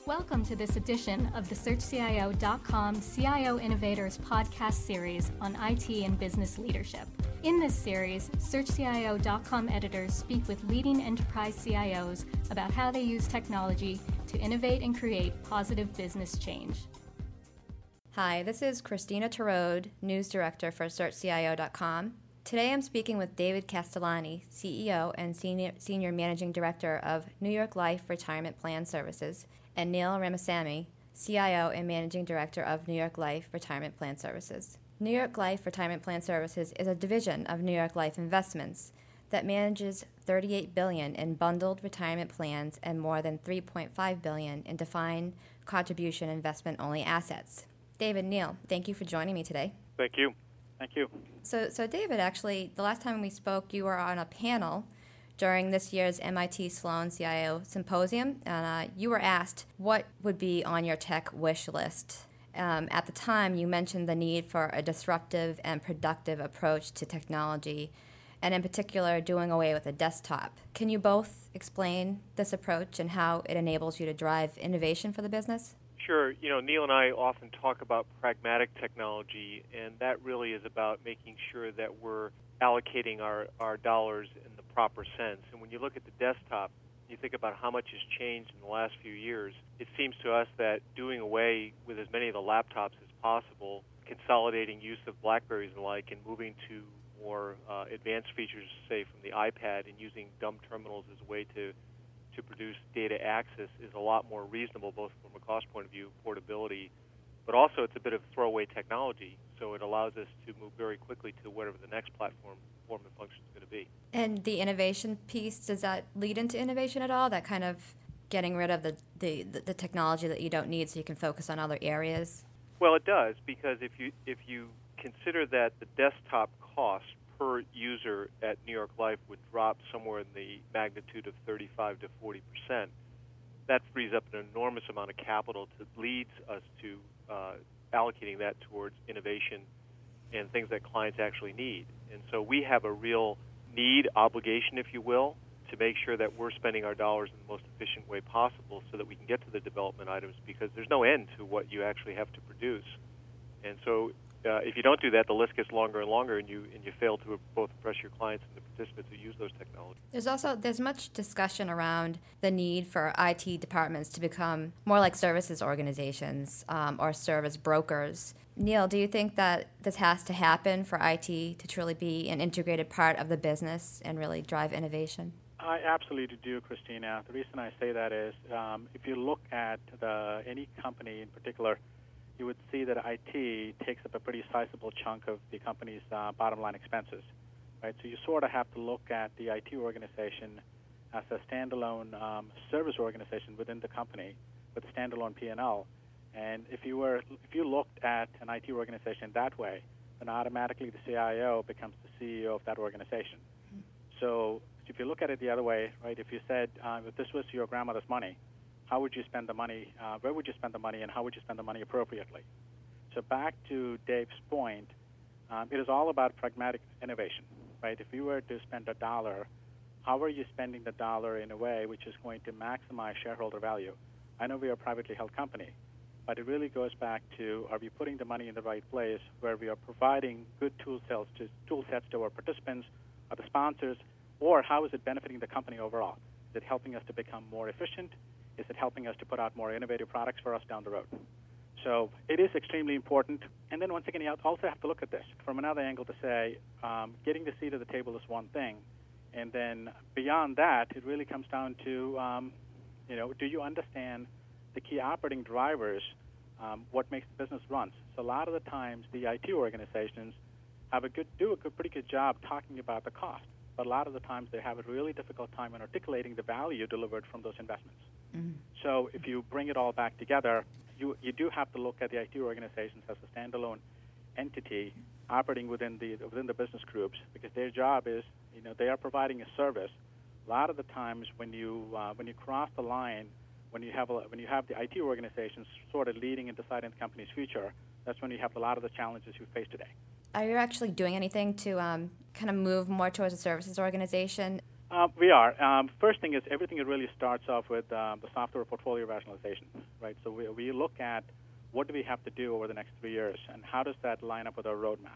Welcome to this edition of the SearchCIO.com CIO Innovators podcast series on IT and business leadership. In this series, SearchCIO.com editors speak with leading enterprise CIOs about how they use technology to innovate and create positive business change. Hi, this is Christina Tarode, News Director for SearchCIO.com. Today I'm speaking with David Castellani, CEO and Senior Managing Director of New York Life Retirement Plan Services, and Neil Ramasamy, CIO and Managing Director of New York Life Retirement Plan Services. New York Life Retirement Plan Services is a division of New York Life Investments that manages $38 billion in bundled retirement plans and more than $3.5 billion in defined contribution investment-only assets. David, Neil, thank you for joining me today. Thank you. Thank you. So David, actually, the last time we spoke, you were on a panel during this year's MIT Sloan CIO Symposium, and you were asked what would be on your tech wish list. At the time, you mentioned the need for a disruptive and productive approach to technology, and in particular, doing away with a desktop. Can you both explain this approach and how it enables you to drive innovation for the business? Sure. Neil and I often talk about pragmatic technology, and that really is about making sure that we're allocating our dollars in the proper sense. And when you look at the desktop, you think about how much has changed in the last few years. It seems to us that doing away with as many of the laptops as possible, consolidating use of BlackBerries and like, and moving to more advanced features, say, from the iPad, and using dumb terminals as a way to produce data access is a lot more reasonable, both from a cost point of view, portability, but also it's a bit of throwaway technology, so it allows us to move very quickly to whatever the next platform, form, and function is going to be. And the innovation piece, does that lead into innovation at all? That kind of getting rid of the technology that you don't need so you can focus on other areas? Well, it does, because if you consider that the desktop cost per user at New York Life would drop somewhere in the magnitude of 35 to 40%. That frees up an enormous amount of capital that leads us to allocating that towards innovation and things that clients actually need. And so we have a real need, obligation, if you will, to make sure that we're spending our dollars in the most efficient way possible so that we can get to the development items, because there's no end to what you actually have to produce. And so if you don't do that, the list gets longer and longer, and you fail to both impress your clients and the participants who use those technologies. There's much discussion around the need for IT departments to become more like services organizations or service brokers. Neil, do you think that this has to happen for IT to truly be an integrated part of the business and really drive innovation? I absolutely do, Christina. The reason I say that is if you look at any company in particular, you would see that IT takes up a pretty sizable chunk of the company's bottom line expenses, right? So you sort of have to look at the IT organization as a standalone service organization within the company with a standalone P&L. And if you looked at an IT organization that way, then automatically the CIO becomes the CEO of that organization. Mm-hmm. So if you look at it the other way, right? If you said if this was your grandmother's money, how would you spend the money? Where would you spend the money, and how would you spend the money appropriately? So back to Dave's point, it is all about pragmatic innovation, right? If you were to spend $1, how are you spending the dollar in a way which is going to maximize shareholder value? I know we are a privately held company, but it really goes back to, are we putting the money in the right place where we are providing good tool sets to our participants or the sponsors, or how is it benefiting the company overall? Is it helping us to become more efficient? Is it helping us to put out more innovative products for us down the road? So it is extremely important. And then once again, you also have to look at this from another angle to say, getting the seat at the table is one thing. And then beyond that, it really comes down to, do you understand the key operating drivers, what makes the business run? So a lot of the times, the IT organizations do a pretty good job talking about the cost. But a lot of the times, they have a really difficult time in articulating the value delivered from those investments. Mm-hmm. So if you bring it all back together, you do have to look at the IT organizations as a standalone entity operating within the business groups, because their job is, they are providing a service. A lot of the times when you cross the line, when you have the IT organizations sort of leading and deciding the company's future, that's when you have a lot of the challenges you face today. Are you actually doing anything to kind of move more towards a services organization? We are. First thing is everything really starts off with the software portfolio rationalization, right? So we look at what do we have to do over the next 3 years, and how does that line up with our roadmap?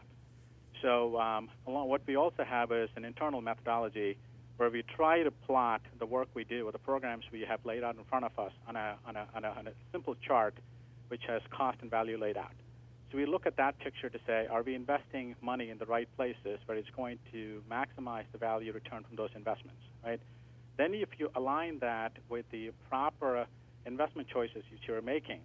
So what we also have is an internal methodology where we try to plot the work we do or the programs we have laid out in front of us on a simple chart which has cost and value laid out. So we look at that picture to say, are we investing money in the right places where it's going to maximize the value return from those investments, right? Then if you align that with the proper investment choices that you're making,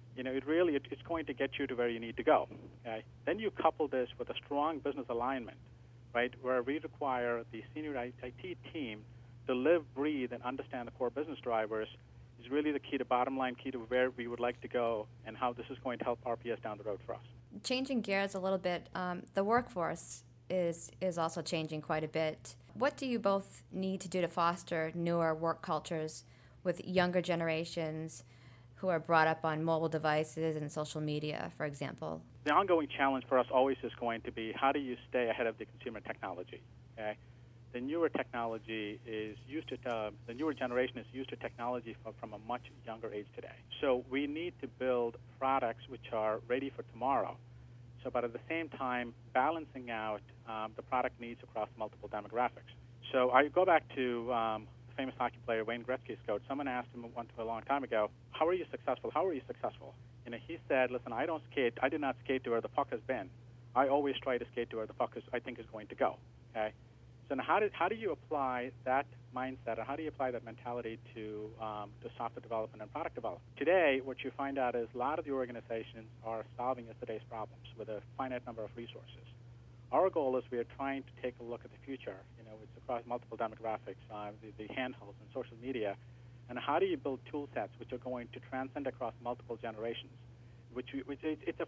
it's going to get you to where you need to go, okay? Then you couple this with a strong business alignment, right, where we require the senior IT team to live, breathe, and understand the core business drivers is really the key to bottom line, key to where we would like to go and how this is going to help RPS down the road for us. Changing gears a little bit, the workforce is also changing quite a bit. What do you both need to do to foster newer work cultures with younger generations who are brought up on mobile devices and social media, for example? The ongoing challenge for us always is going to be how do you stay ahead of the consumer technology, okay? The newer technology is used to, the newer generation is used to technology from a much younger age today. So we need to build products which are ready for tomorrow. So, but at the same time, balancing out the product needs across multiple demographics. So I go back to the famous hockey player Wayne Gretzky's quote. Someone asked him a long time ago, "How are you successful? How are you successful?" He said, "Listen, I did not skate to where the puck has been. I always try to skate to where the puck I think is going to go." Okay. So now how do you apply that mindset, or how do you apply that mentality to software development and product development? Today, what you find out is a lot of the organizations are solving yesterday's problems with a finite number of resources. Our goal is we are trying to take a look at the future. It's across multiple demographics, the handhelds and social media, and how do you build tool sets which are going to transcend across multiple generations? It's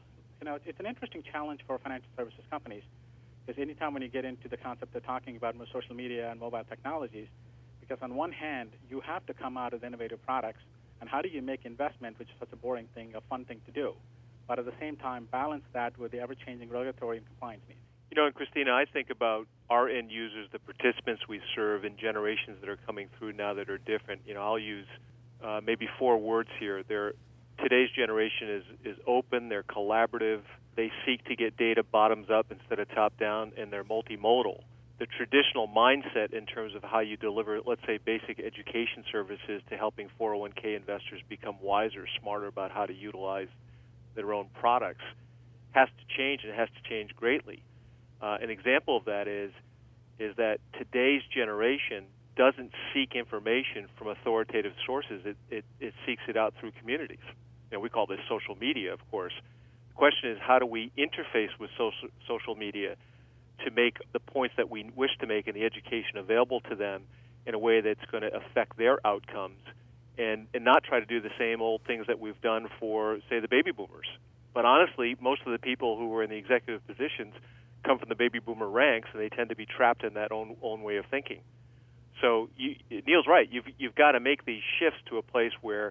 an interesting challenge for financial services companies. Because anytime when you get into the concept of talking about social media and mobile technologies, because on one hand, you have to come out with innovative products, and how do you make investment, which is such a boring thing, a fun thing to do, but at the same time balance that with the ever-changing regulatory and compliance needs? And Christina, I think about our end users, the participants we serve, and generations that are coming through now that are different. I'll use maybe 4 words here. Today's generation is open, they're collaborative, they seek to get data bottoms up instead of top down, and they're multimodal. The traditional mindset in terms of how you deliver, let's say, basic education services to helping 401k investors become wiser, smarter about how to utilize their own products has to change, and it has to change greatly. An example of that is that today's generation doesn't seek information from authoritative sources. It seeks it out through communities. We call this social media, of course. The question is, how do we interface with social media to make the points that we wish to make in the education available to them in a way that's going to affect their outcomes, and not try to do the same old things that we've done for, say, the baby boomers. But honestly, most of the people who were in the executive positions come from the baby boomer ranks, and they tend to be trapped in that own way of thinking. So Neil's right. You've got to make these shifts to a place where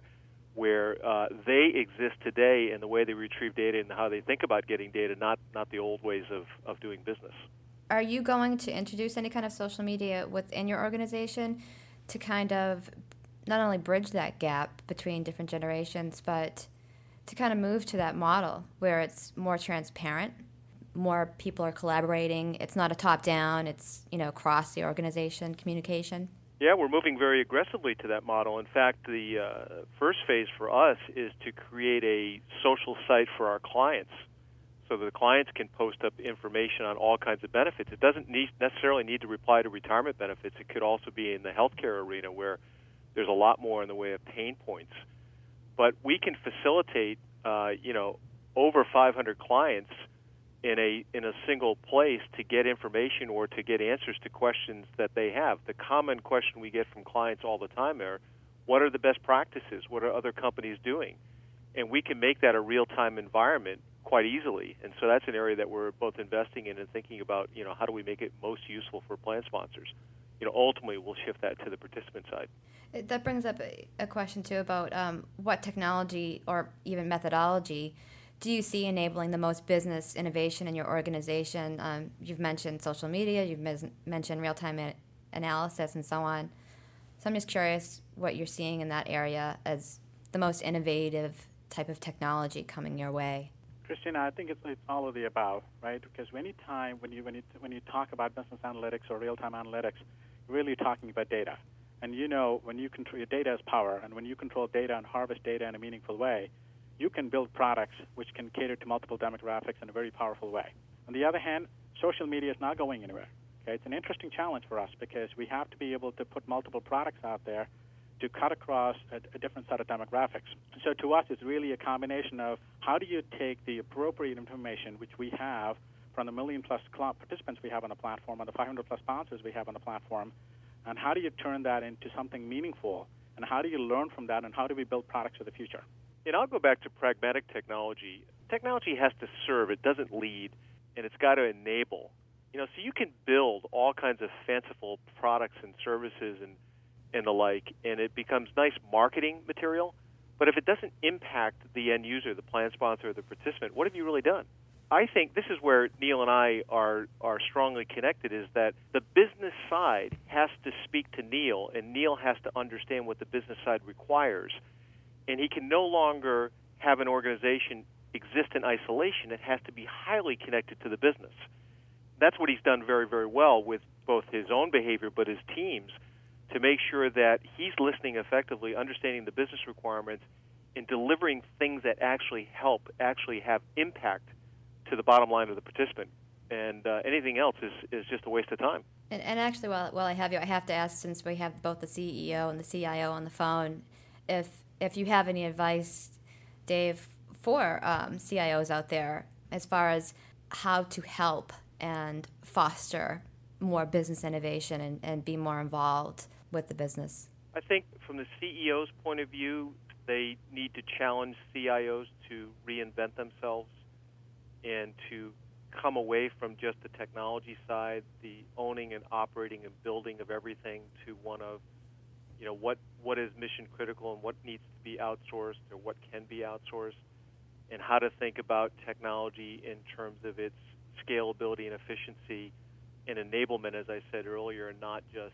they exist today in the way they retrieve data and how they think about getting data, not the old ways of doing business. Are you going to introduce any kind of social media within your organization to kind of not only bridge that gap between different generations, but to kind of move to that model where it's more transparent, more people are collaborating, it's not a top-down, it's across the organization communication? Yeah, we're moving very aggressively to that model. In fact, the first phase for us is to create a social site for our clients so that the clients can post up information on all kinds of benefits. It doesn't necessarily need to reply to retirement benefits. It could also be in the healthcare arena where there's a lot more in the way of pain points. But we can facilitate, over 500 clients in a single place to get information or to get answers to questions that they have. The common question we get from clients all the time are, what are the best practices? What are other companies doing? And we can make that a real-time environment quite easily. And so that's an area that we're both investing in and thinking about, how do we make it most useful for plan sponsors? Ultimately, we'll shift that to the participant side. That brings up a question, too, about what technology or even methodology do you see enabling the most business innovation in your organization? You've mentioned social media, you've mentioned real-time analysis and so on. So I'm just curious what you're seeing in that area as the most innovative type of technology coming your way. Christina, I think it's all of the above, right? Because when you talk about business analytics or real-time analytics, you're really talking about data. And when you control your data is power, and when you control data and harvest data in a meaningful way, you can build products which can cater to multiple demographics in a very powerful way. On the other hand, social media is not going anywhere. Okay? It's an interesting challenge for us because we have to be able to put multiple products out there to cut across a different set of demographics. So to us, it's really a combination of how do you take the appropriate information which we have from the million-plus participants we have on the platform, and the 500-plus sponsors we have on the platform, and how do you turn that into something meaningful, and how do you learn from that, and how do we build products for the future? And I'll go back to pragmatic technology. Technology has to serve. It doesn't lead, and it's got to enable. So you can build all kinds of fanciful products and services and the like, and it becomes nice marketing material. But if it doesn't impact the end user, the plan sponsor, or the participant, what have you really done? I think this is where Neil and I are strongly connected, is that the business side has to speak to Neil, and Neil has to understand what the business side requires. And he can no longer have an organization exist in isolation. It has to be highly connected to the business. That's what he's done very, very well with both his own behavior but his team's, to make sure that he's listening effectively, understanding the business requirements, and delivering things that actually help, actually have impact to the bottom line of the participant. And anything else is just a waste of time. And actually, while I have you, I have to ask, since we have both the CEO and the CIO on the phone, if you have any advice, Dave, for CIOs out there as far as how to help and foster more business innovation and be more involved with the business. I think from the CEO's point of view, they need to challenge CIOs to reinvent themselves and to come away from just the technology side, the owning and operating and building of everything, to one of, what is mission critical and what needs to be outsourced or what can be outsourced, and how to think about technology in terms of its scalability and efficiency and enablement, as I said earlier, and not just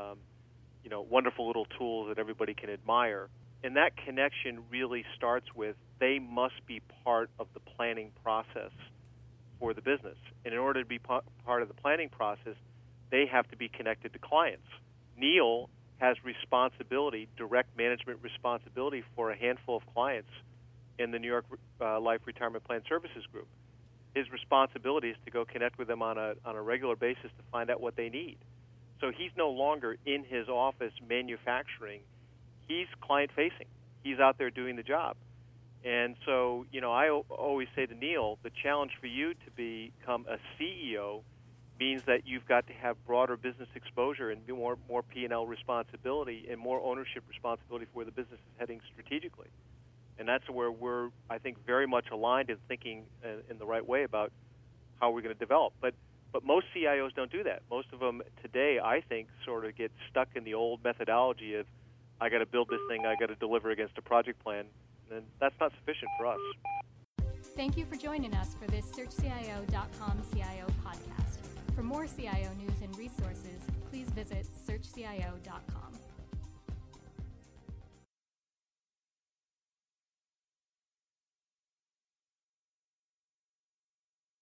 wonderful little tools that everybody can admire. And that connection really starts with they must be part of the planning process for the business. And in order to be part of the planning process, they have to be connected to clients. Neil has responsibility, direct management responsibility for a handful of clients in the New York Life Retirement Plan Services Group. His responsibility is to go connect with them on a regular basis to find out what they need. So he's no longer in his office manufacturing. He's client-facing. He's out there doing the job. And so, I always say to Neil, the challenge for you to become a CEO means that you've got to have broader business exposure and more P&L responsibility and more ownership responsibility for where the business is heading strategically. And that's where we're, I think, very much aligned in thinking in the right way about how we're going to develop. But most CIOs don't do that. Most of them today, I think, sort of get stuck in the old methodology of, I got to build this thing, I got to deliver against a project plan, and that's not sufficient for us. Thank you for joining us for this SearchCIO.com CIO podcast. For more CIO news and resources, please visit SearchCIO.com.